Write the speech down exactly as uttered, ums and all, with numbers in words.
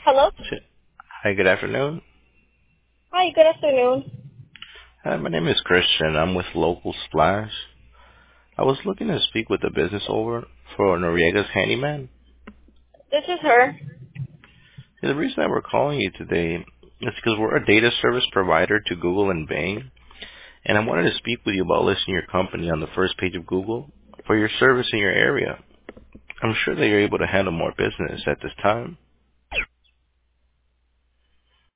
Hello? Hi, good afternoon. Hi, good afternoon. Hi, my name is Christian. I'm with Local Splash. I was looking to speak with the business owner for Noriega's Handyman. This is her. The reason that we're calling you today is because we're a data service provider to Google and Bing, and I wanted to speak with you about listing your company on the first page of Google for your service in your area. I'm sure that you're able to handle more business at this time.